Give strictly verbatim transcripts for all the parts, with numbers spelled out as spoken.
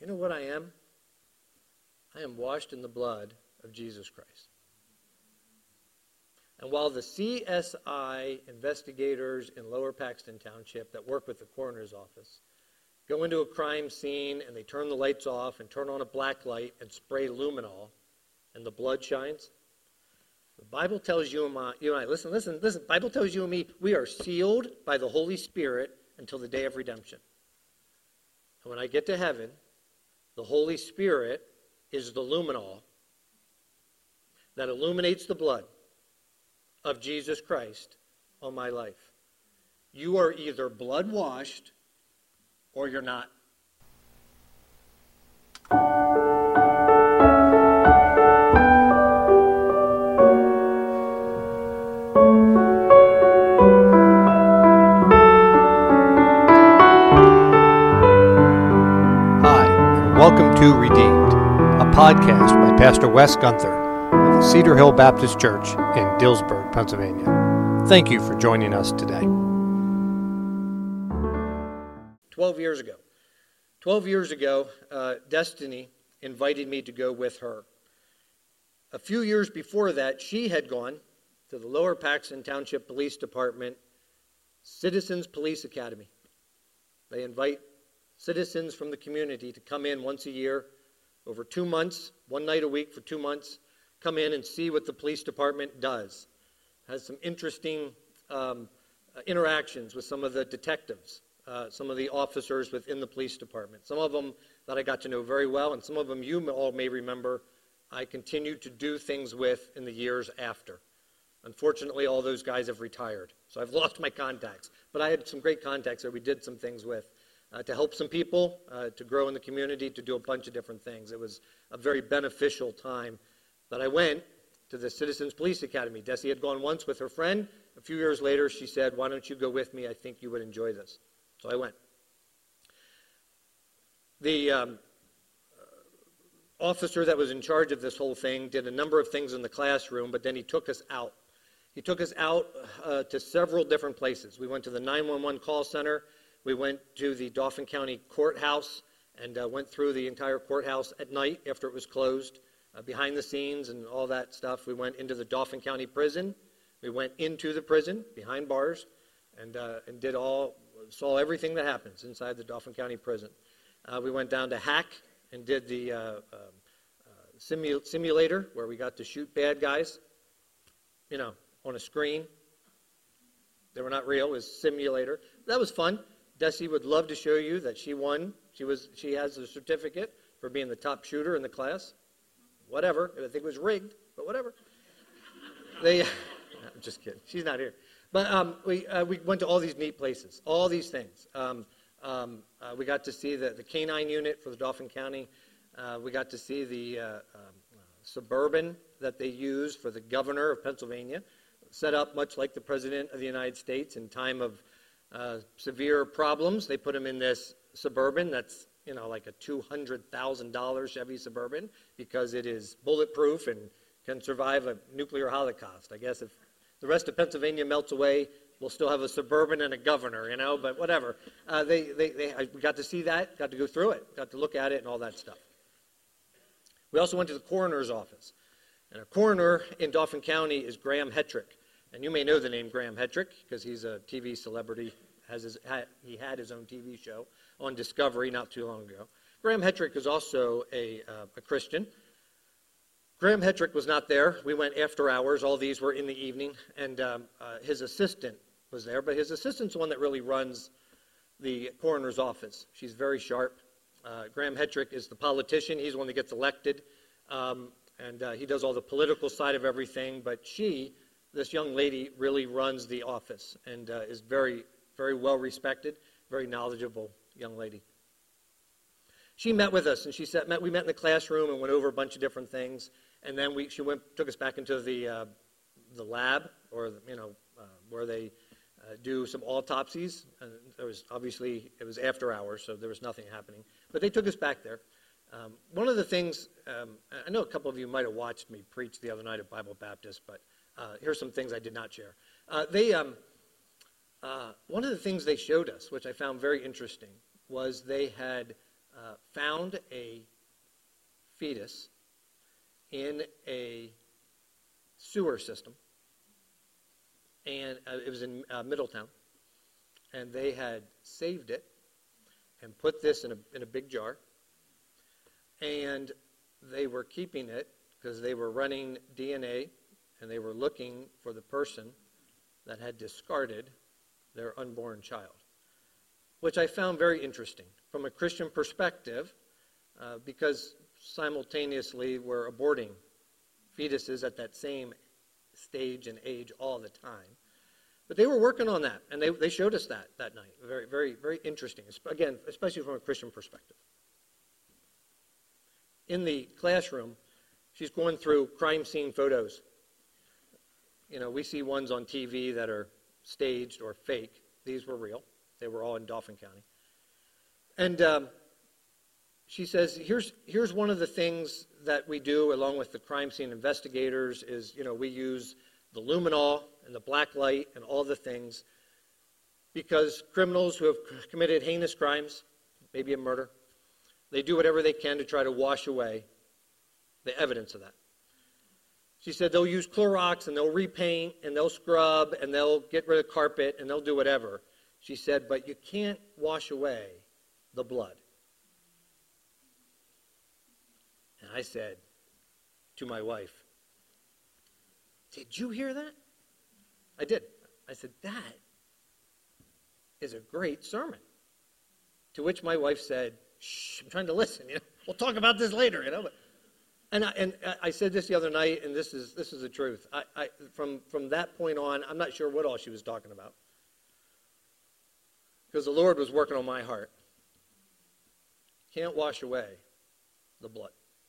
You know what I am? I am washed in the blood of Jesus Christ. And while the C S I investigators in Lower Paxton Township that work with the coroner's office go into a crime scene and they turn the lights off and turn on a black light and spray luminol and the blood shines, the Bible tells you and, my, you and I, listen, listen, listen, the Bible tells you and me, we are sealed by the Holy Spirit until the day of redemption. And when I get to heaven, the Holy Spirit is the luminol that illuminates the blood of Jesus Christ on my life. You are either blood washed or you're not. Welcome to Redeemed, a podcast by Pastor Wes Gunther of the Cedar Hill Baptist Church in Dillsburg, Pennsylvania. Thank you for joining us today. Twelve years ago. Twelve years ago, uh, Destiny invited me to go with her. A few years before that, she had gone to the Lower Paxton Township Police Department Citizens Police Academy. They invite citizens from the community to come in once a year, over two months, one night a week for two months, come in and see what the police department does. Has some interesting um, uh, interactions with some of the detectives, uh, some of the officers within the police department. Some of them that I got to know very well, and some of them you all may remember I continued to do things with in the years after. Unfortunately, all those guys have retired, so I've lost my contacts. But I had some great contacts that we did some things with. Uh, to help some people, uh, to grow in the community, to do a bunch of different things. It was a very beneficial time that I went to the Citizens Police Academy. Desi had gone once with her friend. A few years later, she said, why don't you go with me? I think you would enjoy this. So I went. The um, officer that was in charge of this whole thing did a number of things in the classroom, but then he took us out. He took us out uh, to several different places. We went to the nine one one call center. We went to the Dauphin County Courthouse and uh, went through the entire courthouse at night after it was closed, uh, behind the scenes and all that stuff. We went into the Dauphin County Prison. We went into the prison, behind bars, and uh, and did all, saw everything that happens inside the Dauphin County Prison. Uh, we went down to Hack and did the uh, uh, uh, simu- simulator where we got to shoot bad guys, you know, on a screen. They were not real, it was simulator. That was fun. Desi would love to show you that she won. She was. She has a certificate for being the top shooter in the class. Whatever. I think it was rigged, but whatever. They. I'm just kidding. She's not here. But um, we uh, we went to all these neat places, all these things. Um, um, uh, we got to see the, the canine unit for the Dauphin County. Uh, we got to see the uh, um, uh, Suburban that they use for the governor of Pennsylvania, set up much like the President of the United States in time of Uh, severe problems. They put him in this Suburban that's, you know, like a two hundred thousand dollars Chevy Suburban because it is bulletproof and can survive a nuclear holocaust. I guess if the rest of Pennsylvania melts away, we'll still have a Suburban and a governor, you know, but whatever. Uh, they, they, they, I got to see that, got to go through it, got to look at it and all that stuff. We also went to the coroner's office. And a coroner in Dauphin County is Graham Hetrick. And you may know the name Graham Hetrick because he's a T V celebrity. Has his, he had his own T V show on Discovery not too long ago. Graham Hetrick is also a, uh, a Christian. Graham Hetrick was not there. We went after hours. All these were in the evening. And um, uh, his assistant was there. But his assistant's the one that really runs the coroner's office. She's very sharp. Uh, Graham Hetrick is the politician. He's the one that gets elected. Um, and uh, he does all the political side of everything. But she, this young lady, really runs the office and uh, is very very well respected, very knowledgeable young lady. She met with us, and she said, met, we met in the classroom and went over a bunch of different things, and then we, she went, took us back into the uh, the lab, or the, you know, uh, where they uh, do some autopsies. And there was obviously it was after hours, so there was nothing happening. But they took us back there. Um, one of the things um, I know a couple of you might have watched me preach the other night at Bible Baptist, but uh, here's some things I did not share. Uh, they. Um, Uh, one of the things they showed us, which I found very interesting, was they had uh, found found a fetus in a sewer system, and uh, it was in uh, Middletown, and they had saved it and put this in a in a big jar, and they were keeping it because they were running D N A, and they were looking for the person that had discarded their unborn child, which I found very interesting from a Christian perspective, uh, because simultaneously we're aborting fetuses at that same stage and age all the time. But they were working on that, and they, they showed us that that night. Very, very, very interesting, again, especially from a Christian perspective. In the classroom, she's going through crime scene photos. You know, we see ones on T V that are staged or fake. These were real. They were all in Dauphin County. And um, she says, here's here's one of the things that we do along with the crime scene investigators is, you know, we use the luminol and the black light and all the things because criminals who have committed heinous crimes, maybe a murder, they do whatever they can to try to wash away the evidence of that. She said they'll use Clorox and they'll repaint and they'll scrub and they'll get rid of carpet and they'll do whatever. She said, but you can't wash away the blood. And I said to my wife, did you hear that? I did. I said, that is a great sermon. To which my wife said, shh, I'm trying to listen. You know, we'll talk about this later. You know, but, and I, and I said this the other night, and this is this is the truth. I, I from from that point on, I'm not sure what all she was talking about, because the Lord was working on my heart. Can't wash away the blood.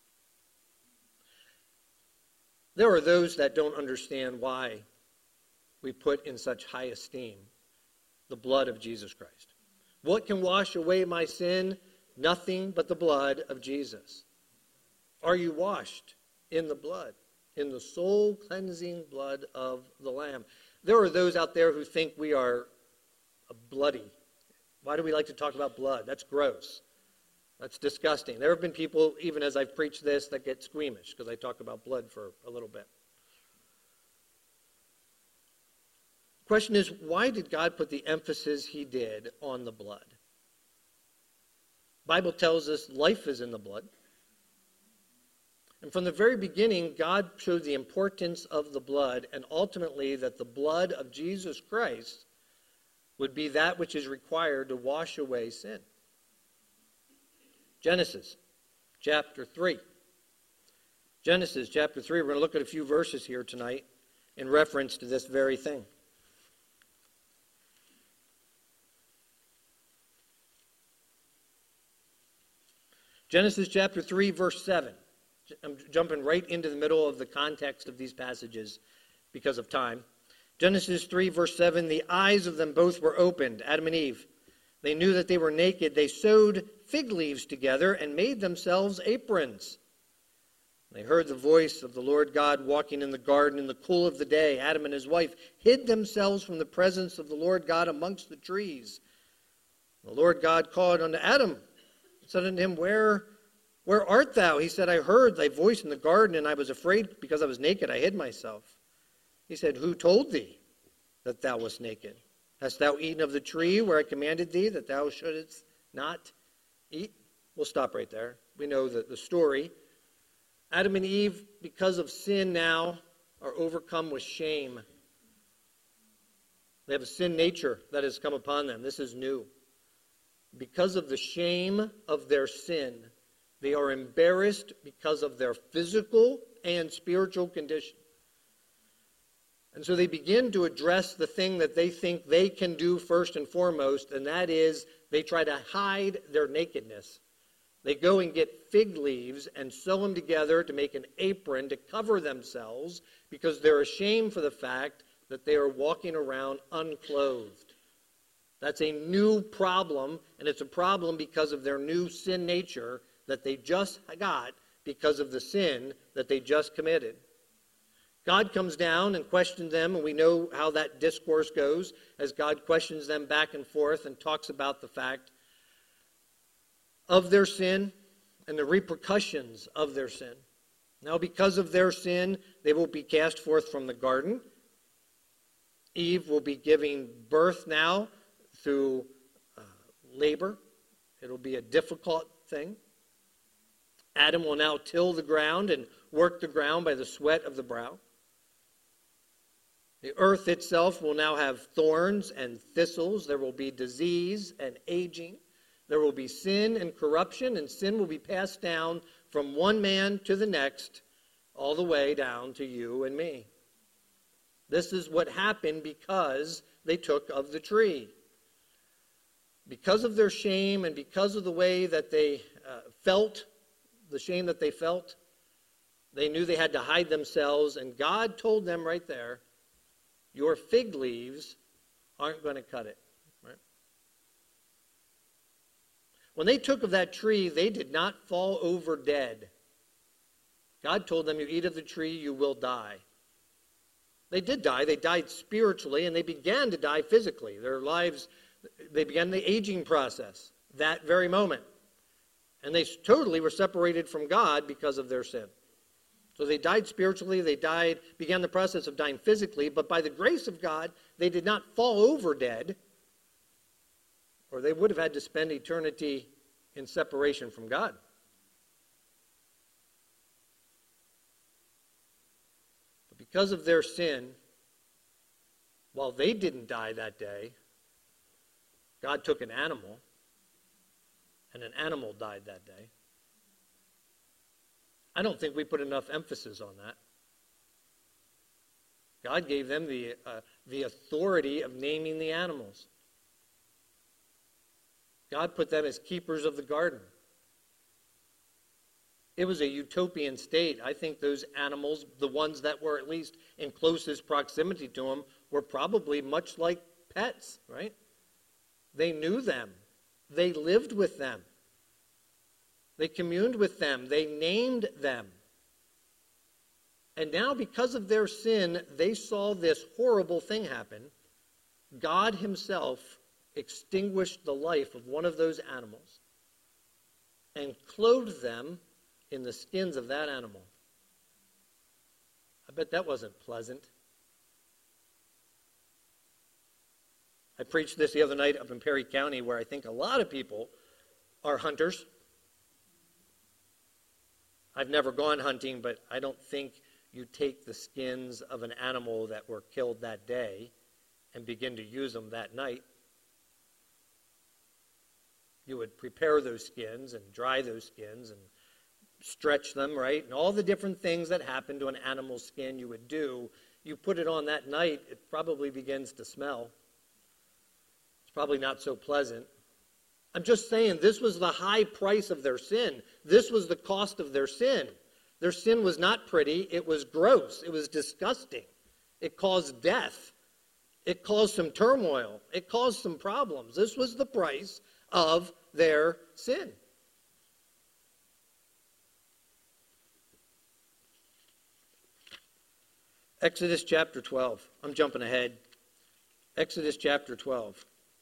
There are those that don't understand why we put in such high esteem the blood of Jesus Christ. What can wash away my sin? Nothing but the blood of Jesus. Are you washed in the blood, in the soul-cleansing blood of the Lamb? There are those out there who think we are bloody. Why do we like to talk about blood? That's gross. That's disgusting. There have been people, even as I've preached this, that get squeamish because I talk about blood for a little bit. The question is, why did God put the emphasis he did on the blood? The Bible tells us life is in the blood. And from the very beginning, God showed the importance of the blood, and ultimately that the blood of Jesus Christ would be that which is required to wash away sin. Genesis chapter three. Genesis chapter three, we're going to look at a few verses here tonight in reference to this very thing. Genesis chapter three, verse seven. I'm jumping right into the middle of the context of these passages because of time. Genesis three, verse seven, the eyes of them both were opened, Adam and Eve. They knew that they were naked. They sewed fig leaves together and made themselves aprons. They heard the voice of the Lord God walking in the garden in the cool of the day. Adam and his wife hid themselves from the presence of the Lord God amongst the trees. The Lord God called unto Adam and said unto him, Where, where art thou? He said, I heard thy voice in the garden, and I was afraid because I was naked. I hid myself. He said, Who told thee that thou wast naked? Hast thou eaten of the tree where I commanded thee that thou shouldest not eat? We'll stop right there. We know the, the story. Adam and Eve, because of sin now, are overcome with shame. They have a sin nature that has come upon them. This is new. Because of the shame of their sin, they are embarrassed because of their physical and spiritual condition. And so they begin to address the thing that they think they can do first and foremost, and that is they try to hide their nakedness. They go and get fig leaves and sew them together to make an apron to cover themselves because they're ashamed for the fact that they are walking around unclothed. That's a new problem, and it's a problem because of their new sin nature that they just got because of the sin that they just committed. God comes down and questions them, and we know how that discourse goes as God questions them back and forth and talks about the fact of their sin and the repercussions of their sin. Now, because of their sin, they will be cast forth from the garden. Eve will be giving birth now through uh, labor. It'll be a difficult thing. Adam will now till the ground and work the ground by the sweat of the brow. The earth itself will now have thorns and thistles. There will be disease and aging. There will be sin and corruption, and sin will be passed down from one man to the next, all the way down to you and me. This is what happened because they took of the tree. Because of their shame and because of the way that they uh, felt, the shame that they felt, they knew they had to hide themselves, and God told them right there, your fig leaves aren't going to cut it. Right? When they took of that tree, they did not fall over dead. God told them, you eat of the tree, you will die. They did die. They died spiritually, and they began to die physically. Their lives, they began the aging process that very moment. And they totally were separated from God because of their sin. So they died spiritually, they died, began the process of dying physically, but by the grace of God, they did not fall over dead, or they would have had to spend eternity in separation from God. But because of their sin, while they didn't die that day, God took an animal, and an animal died that day. I don't think we put enough emphasis on that. God gave them the, uh, the authority of naming the animals. God put them as keepers of the garden. It was a utopian state. I think those animals, the ones that were at least in closest proximity to him, were probably much like pets, right? They knew them. They lived with them. They communed with them. They named them. And now, because of their sin, they saw this horrible thing happen. God himself extinguished the life of one of those animals and clothed them in the skins of that animal. I bet that wasn't pleasant. I preached this the other night up in Perry County, where I think a lot of people are hunters. I've never gone hunting, but I don't think you take the skins of an animal that were killed that day and begin to use them that night. You would prepare those skins and dry those skins and stretch them, right? And all the different things that happen to an animal's skin you would do. You put it on that night, it probably begins to smell. It's probably not so pleasant. I'm just saying, this was the high price of their sin. This was the cost of their sin. Their sin was not pretty. It was gross. It was disgusting. It caused death. It caused some turmoil. It caused some problems. This was the price of their sin. Exodus chapter twelve. I'm jumping ahead. Exodus chapter twelve.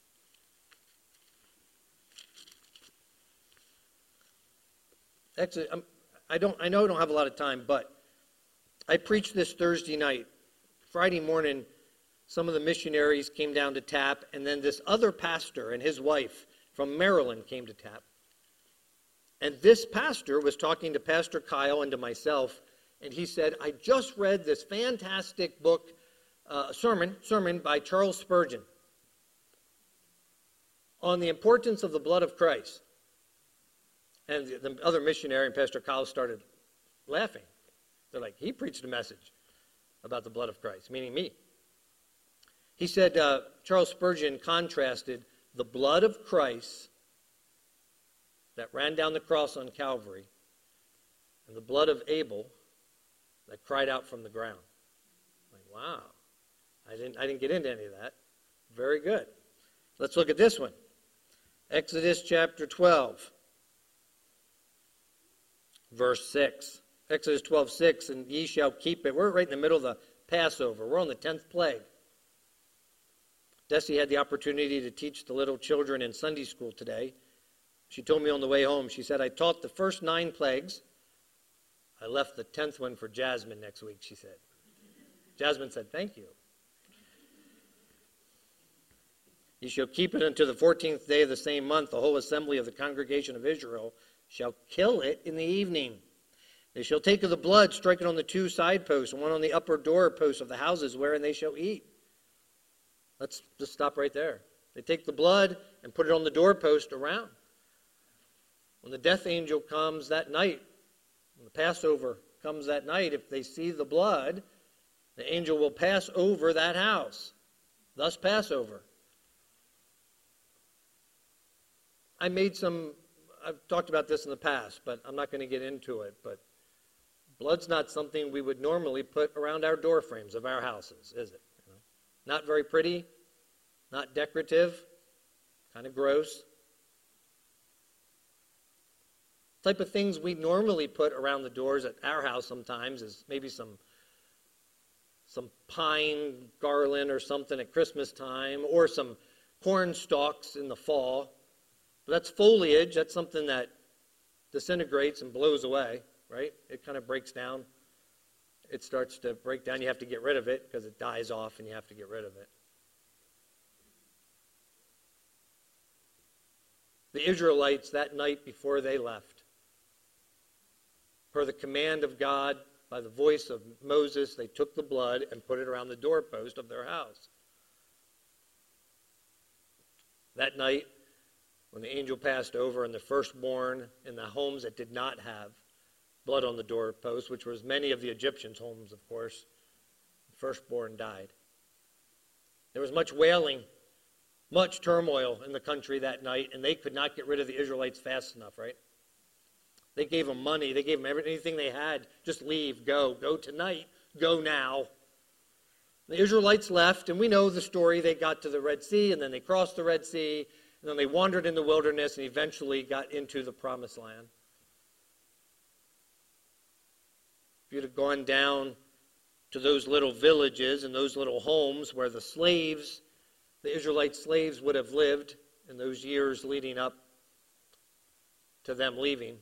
Exodus, I don't. I know I don't have a lot of time, but I preached this Thursday night. Friday morning, some of the missionaries came down to Tap, and then this other pastor and his wife from Maryland came to Tap. And this pastor was talking to Pastor Kyle and to myself, and he said, I just read this fantastic book, uh, sermon, sermon by Charles Spurgeon on the importance of the blood of Christ. And the, the other missionary and Pastor Kyle started laughing. They're like, he preached a message about the blood of Christ, meaning me. He said, uh, Charles Spurgeon contrasted the blood of Christ that ran down the cross on Calvary and the blood of Abel that cried out from the ground. I'm like, wow. I didn't, I didn't get into any of that. Very good. Let's look at this one. Exodus chapter twelve. Verse six. Exodus twelve, six, and ye shall keep it. We're right in the middle of the Passover. We're on the tenth plague. Desi had the opportunity to teach the little children in Sunday school today. She told me on the way home, she said, I taught the first nine plagues. I left the tenth one for Jasmine next week, she said. Jasmine said, thank you. You shall keep it until the fourteenth day of the same month. The whole assembly of the congregation of Israel shall kill it in the evening. They shall take of the blood, strike it on the two side posts, and one on the upper door posts of the houses wherein they shall eat. Let's just stop right there. They take the blood and put it on the doorpost around. When the death angel comes that night, when the Passover comes that night, if they see the blood, the angel will pass over that house. Thus Passover. I made some, I've talked about this in the past, but I'm not going to get into it. But blood's not something we would normally put around our door frames of our houses, is it? You know? Not very pretty, not decorative, kind of gross. Type of things we normally put around the doors at our house sometimes is maybe some some pine garland or something at Christmas time, or some corn stalks in the fall. But that's foliage. That's something that disintegrates and blows away, right? It kind of breaks down. It starts to break down. You have to get rid of it because it dies off and you have to get rid of it. The Israelites, that night before they left, per the command of God, by the voice of Moses, they took the blood and put it around the doorpost of their house. That night, when the angel passed over, and the firstborn in the homes that did not have blood on the doorpost, which was many of the Egyptians' homes, of course, the firstborn died. There was much wailing, much turmoil in the country that night, and they could not get rid of the Israelites fast enough, right? They gave them money. They gave them everything they had. Just leave, go, go tonight, go now. The Israelites left, and we know the story. They got to the Red Sea, and then they crossed the Red Sea, and then they wandered in the wilderness and eventually got into the Promised Land. If you'd have gone down to those little villages and those little homes where the slaves, the Israelite slaves, would have lived in those years leading up to them leaving.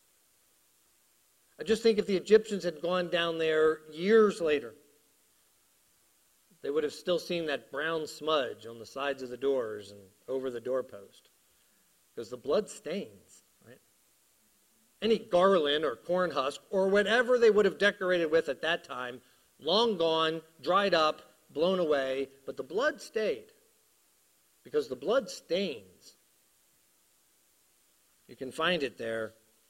I just think if the Egyptians had gone down there years later, they would have still seen that brown smudge on the sides of the doors and over the doorpost. Because the blood stains, right? Any garland or corn husk or whatever they would have decorated with at that time, long gone, dried up, blown away, but the blood stayed. Because the blood stains. You can find it there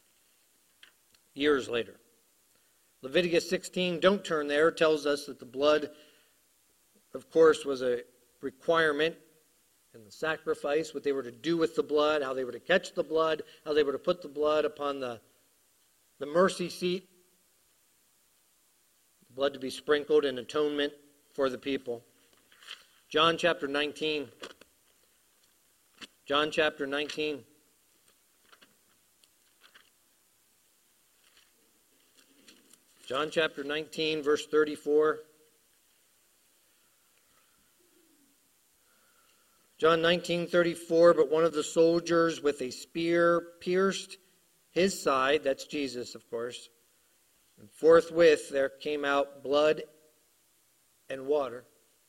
years later. Leviticus sixteen, don't turn there, tells us that the blood, of course, was a requirement in the sacrifice, what they were to do with the blood, how they were to catch the blood, how they were to put the blood upon the, the mercy seat, the blood to be sprinkled in atonement for the people. John chapter nineteen. John chapter nineteen. John chapter nineteen, verse thirty-four. John nineteen thirty-four, but one of the soldiers with a spear pierced his side, that's Jesus, of course, and forthwith there came out blood and water.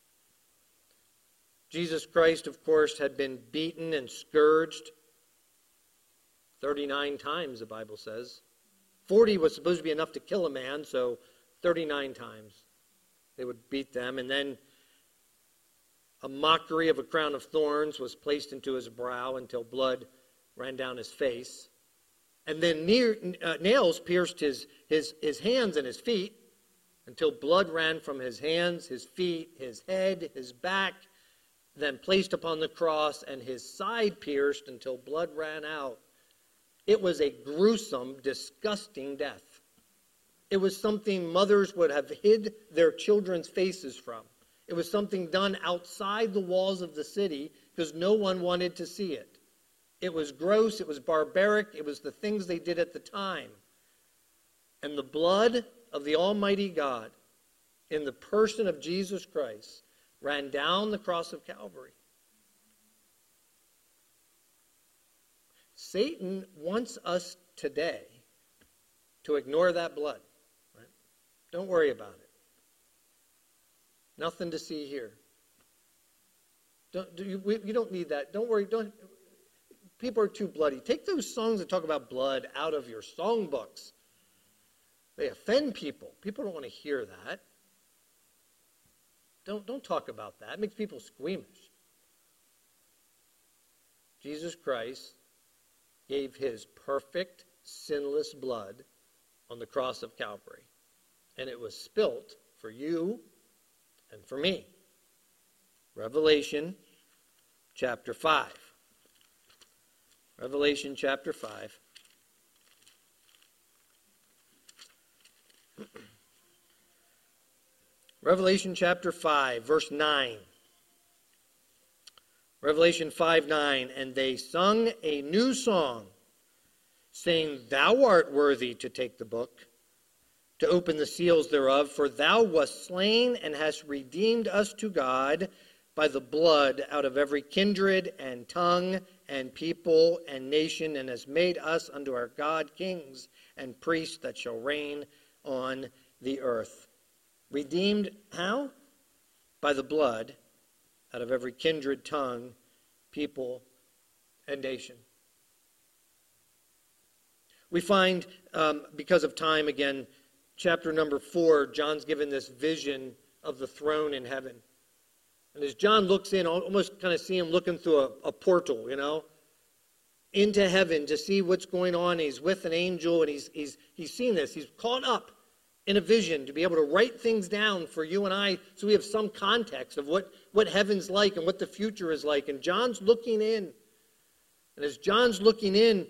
Jesus Christ, of course, had been beaten and scourged thirty-nine times, the Bible says. forty was supposed to be enough to kill a man, so thirty-nine times they would beat them, and then a mockery of a crown of thorns was placed into his brow until blood ran down his face. And then near, uh, nails pierced his, his, his hands and his feet until blood ran from his hands, his feet, his head, his back, then placed upon the cross, and his side pierced until blood ran out. It was a gruesome, disgusting death. It was something mothers would have hid their children's faces from. It was something done outside the walls of the city because no one wanted to see it. It was gross, it was barbaric, it was the things they did at the time. And the blood of the Almighty God in the person of Jesus Christ ran down the cross of Calvary. Satan wants us today to ignore that blood. Right? Don't worry about it. Nothing to see here. Don't, do you, we, you don't need that. Don't worry. Don't. People are too bloody. Take those songs that talk about blood out of your songbooks. They offend people. People don't want to hear that. Don't, don't talk about that. It makes people squeamish. Jesus Christ gave his perfect, sinless blood on the cross of Calvary. And it was spilt for you and for me. Revelation chapter five. Revelation chapter five. Revelation chapter five, verse nine. Revelation five nine. And they sung a new song, saying, Thou art worthy to take the book, to open the seals thereof, for thou wast slain and hast redeemed us to God by the blood out of every kindred and tongue and people and nation, and hast made us unto our God kings and priests that shall reign on the earth. Redeemed how? By the blood out of every kindred, tongue, people, and nation. We find, um, because of time again, chapter number four, John's given this vision of the throne in heaven. And as John looks in, almost kind of see him looking through a, a portal, you know, into heaven to see what's going on. He's with an angel, and he's he's he's seen this. He's caught up in a vision to be able to write things down for you and I, so we have some context of what, what heaven's like and what the future is like. And John's looking in. And as John's looking in,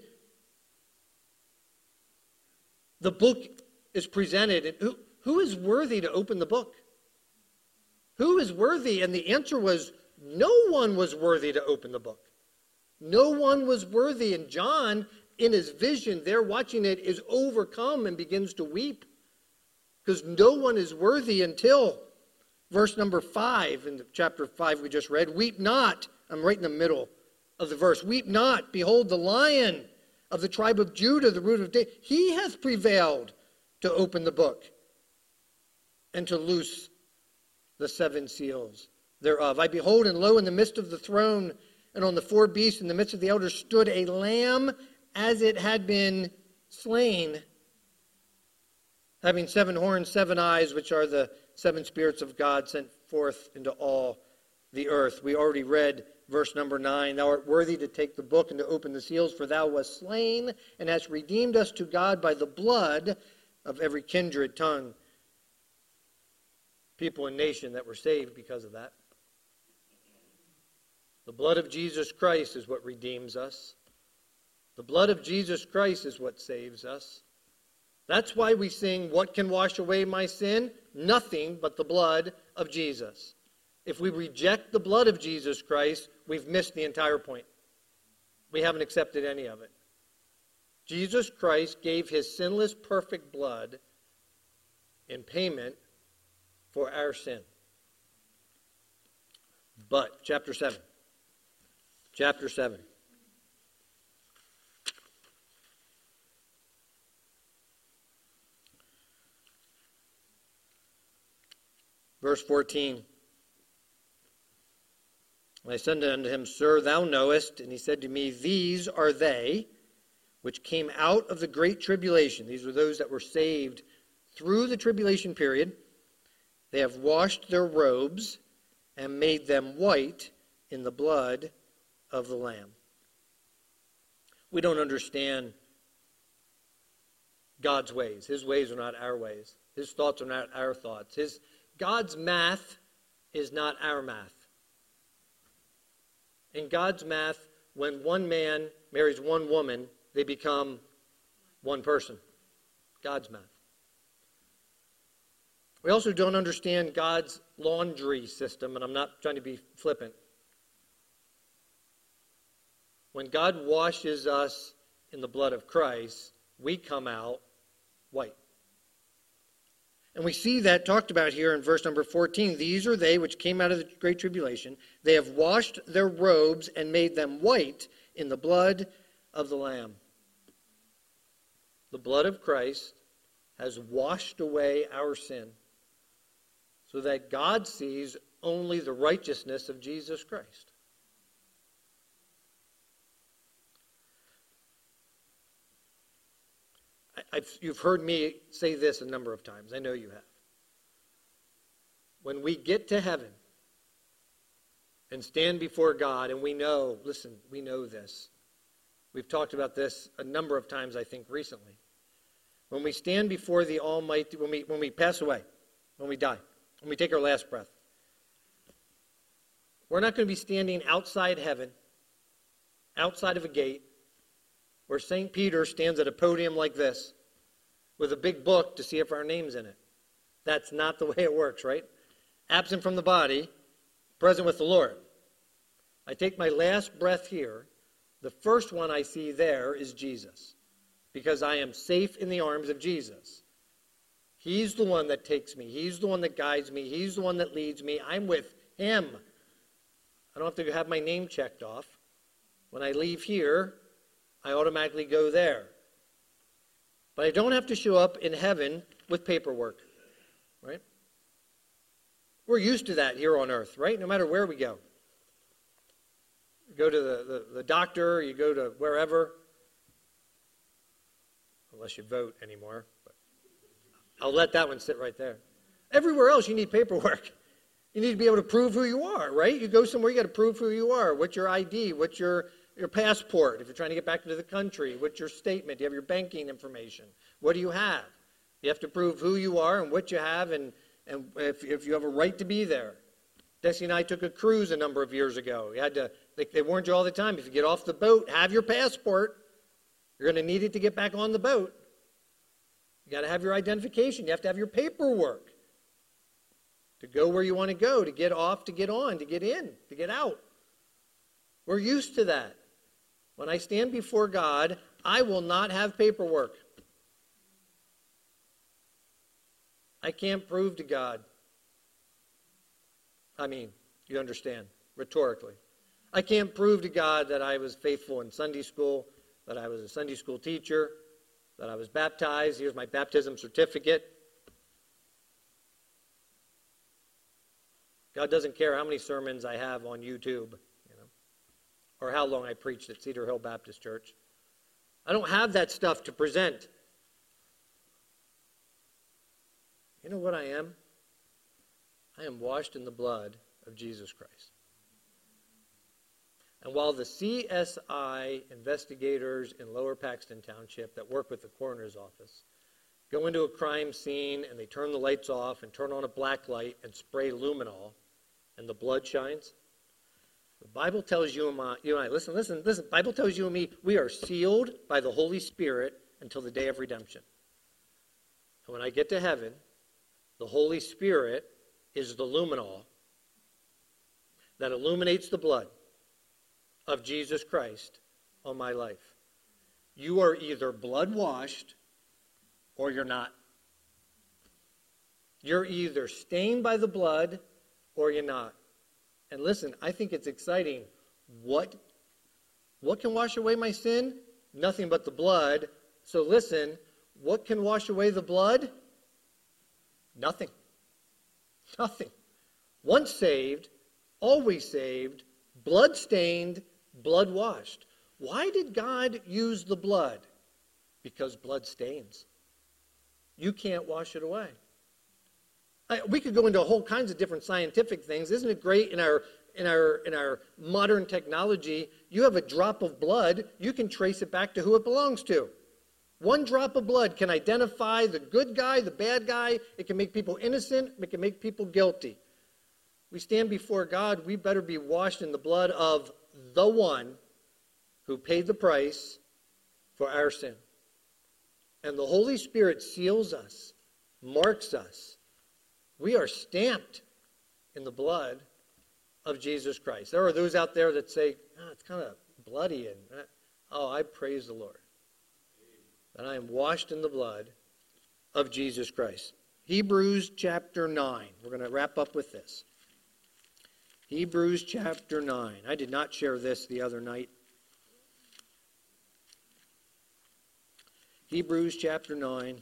the book is presented. And who, who is worthy to open the book? Who is worthy? And the answer was, no one was worthy to open the book. No one was worthy. And John, in his vision, there watching it, is overcome and begins to weep. Because no one is worthy until verse number five in chapter five we just read. Weep not. I'm right in the middle of the verse. Weep not. Behold, the Lion of the tribe of Judah, the root of David. He hath prevailed to open the book and to loose the seven seals thereof. I behold, and lo, in the midst of the throne and on the four beasts in the midst of the elders stood a lamb as it had been slain, having seven horns, seven eyes, which are the seven spirits of God sent forth into all the earth. We already read verse number nine. Thou art worthy to take the book and to open the seals, for thou wast slain and hast redeemed us to God by the blood of every kindred, tongue, people, and nation that were saved because of that. The blood of Jesus Christ is what redeems us. The blood of Jesus Christ is what saves us. That's why we sing, what can wash away my sin? Nothing but the blood of Jesus. If we reject the blood of Jesus Christ, we've missed the entire point. We haven't accepted any of it. Jesus Christ gave his sinless, perfect blood in payment for our sin. But, chapter seven. Chapter seven. Verse fourteen. And I said unto him, Sir, thou knowest. And he said to me, These are they which came out of the great tribulation. These were those that were saved through the tribulation period. They have washed their robes and made them white in the blood of the Lamb. We don't understand God's ways. His ways are not our ways. His thoughts are not our thoughts. His God's math is not our math. In God's math, when one man marries one woman, they become one person. God's math. We also don't understand God's laundry system, and I'm not trying to be flippant. When God washes us in the blood of Christ, we come out white. And we see that talked about here in verse number fourteen. These are they which came out of the great tribulation. They have washed their robes and made them white in the blood of the Lamb. The blood of Christ has washed away our sin so that God sees only the righteousness of Jesus Christ. I've, you've heard me say this a number of times. I know you have. When we get to heaven and stand before God, and we know, listen, we know this. We've talked about this a number of times, I think, recently. When we stand before the Almighty, when we, when we pass away, when we die, when we take our last breath, we're not going to be standing outside heaven, outside of a gate, where Saint Peter stands at a podium like this with a big book to see if our name's in it. That's not the way it works, right? Absent from the body, present with the Lord. I take my last breath here. The first one I see there is Jesus, because I am safe in the arms of Jesus. He's the one that takes me. He's the one that guides me. He's the one that leads me. I'm with him. I don't have to have my name checked off. When I leave here, I automatically go there. But I don't have to show up in heaven with paperwork, right? We're used to that here on earth, right? No matter where we go. You go to the, the, the doctor, you go to wherever, unless you vote anymore. But I'll let that one sit right there. Everywhere else you need paperwork. You need to be able to prove who you are, right? You go somewhere, you got to prove who you are. What's your I D? What's your, your passport? If you're trying to get back into the country, what's your statement? Do you have your banking information? What do you have? You have to prove who you are and what you have, and, and if, if you have a right to be there. Desi and I took a cruise a number of years ago. You had to, they, they warned you all the time, if you get off the boat, have your passport. You're going to need it to get back on the boat. You got to have your identification. You have to have your paperwork to go where you want to go, to get off, to get on, to get in, to get out. We're used to that. When I stand before God, I will not have paperwork. I can't prove to God. I mean, you understand, rhetorically. I can't prove to God that I was faithful in Sunday school, that I was a Sunday school teacher, that I was baptized. Here's my baptism certificate. God doesn't care how many sermons I have on YouTube, you know, or how long I preached at Cedar Hill Baptist Church. I don't have that stuff to present. You know what I am? I am washed in the blood of Jesus Christ. And while the C S I investigators in Lower Paxton Township that work with the coroner's office go into a crime scene and they turn the lights off and turn on a black light and spray luminol and the blood shines, the Bible tells you and, my, you and I, listen, listen, listen, the Bible tells you and me, we are sealed by the Holy Spirit until the day of redemption. And when I get to heaven, the Holy Spirit is the luminol that illuminates the blood of Jesus Christ on my life. You are either blood washed or you're not. You're either stained by the blood or you're not. And listen, I think it's exciting. What, what can wash away my sin? Nothing but the blood. So listen, what can wash away the blood? Nothing. Nothing. Once saved, always saved, blood-stained, blood-washed. Why did God use the blood? Because blood stains. You can't wash it away. I, we could go into whole kinds of different scientific things. Isn't it great in our in our in our modern technology? You have a drop of blood, you can trace it back to who it belongs to. One drop of blood can identify the good guy, the bad guy. It can make people innocent. It can make people guilty. We stand before God, we better be washed in the blood of the one who paid the price for our sin. And the Holy Spirit seals us, marks us. We are stamped in the blood of Jesus Christ. There are those out there that say, oh, it's kind of bloody. And oh, I praise the Lord that I am washed in the blood of Jesus Christ. Hebrews chapter nine. We're going to wrap up with this. Hebrews chapter nine. I did not share this the other night. Hebrews chapter nine.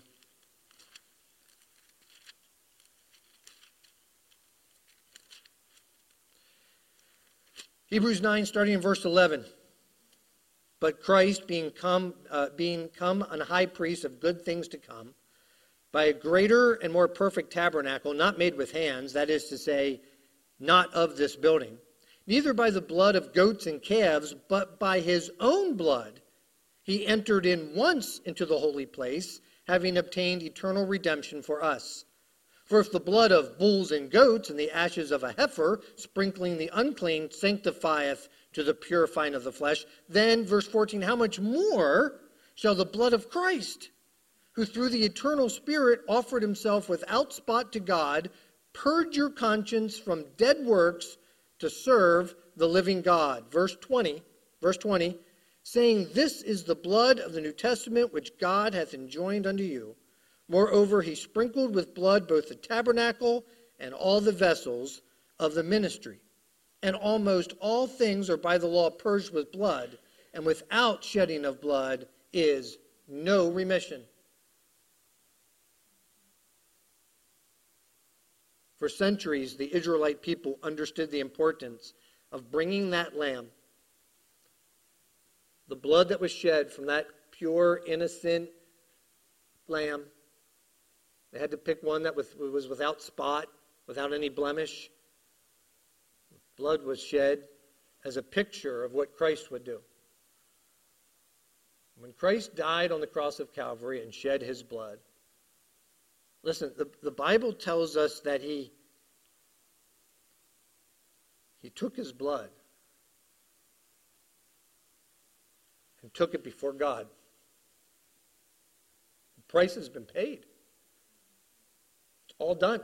Hebrews nine, starting in verse eleven. But Christ, being come, uh, being come an high priest of good things to come, by a greater and more perfect tabernacle, not made with hands, that is to say, not of this building, neither by the blood of goats and calves, but by his own blood, he entered in once into the holy place, having obtained eternal redemption for us. For if the blood of bulls and goats and the ashes of a heifer, sprinkling the unclean, sanctifieth to the purifying of the flesh, then, verse fourteen, how much more shall the blood of Christ, who through the eternal Spirit offered himself without spot to God, purge your conscience from dead works to serve the living God. Verse twenty, verse twenty, saying, this is the blood of the New Testament, which God hath enjoined unto you. Moreover, he sprinkled with blood both the tabernacle and all the vessels of the ministry. And almost all things are by the law purged with blood, and without shedding of blood is no remission. For centuries, the Israelite people understood the importance of bringing that lamb, the blood that was shed from that pure, innocent lamb. They had to pick one that was, was without spot, without any blemish. Blood was shed as a picture of what Christ would do. When Christ died on the cross of Calvary and shed his blood, listen, the, the Bible tells us that he, he took his blood and took it before God. The price has been paid. It's all done.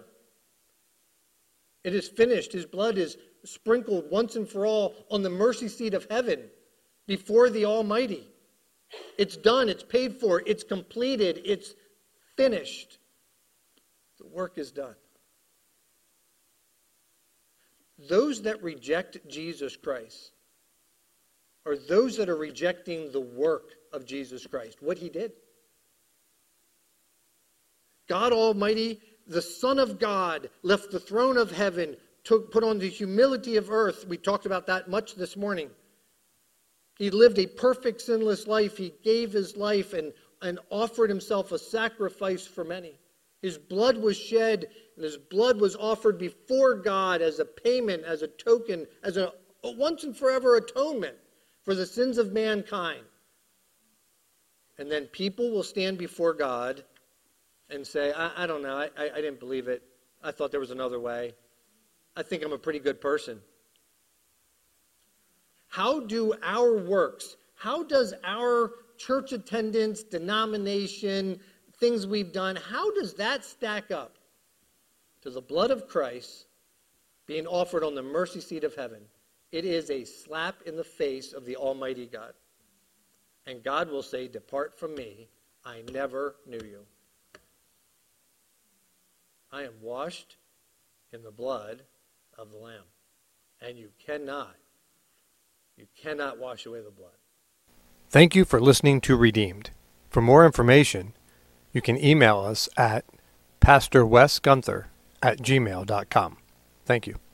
It is finished. His blood is sprinkled once and for all on the mercy seat of heaven before the Almighty. It's done. It's paid for. It's completed. It's finished. The work is done. Those that reject Jesus Christ are those that are rejecting the work of Jesus Christ, what he did. God Almighty, the Son of God, left the throne of heaven, took, put on the humility of earth. We talked about that much this morning. He lived a perfect, sinless life. He gave his life and, and offered himself a sacrifice for many. His blood was shed, and his blood was offered before God as a payment, as a token, as a, a once and forever atonement for the sins of mankind. And then people will stand before God and say, I, I don't know, I, I, I didn't believe it. I thought there was another way. I think I'm a pretty good person. How do our works, how does our church attendance, denomination, things we've done, how does that stack up to the blood of Christ being offered on the mercy seat of heaven? It is a slap in the face of the Almighty God. And God will say, depart from me, I never knew you. I am washed in the blood of the Lamb. And you cannot, you cannot wash away the blood. Thank you for listening to Redeemed. For more information, you can email us at pastor wes gunther at gmail dot com. Thank you.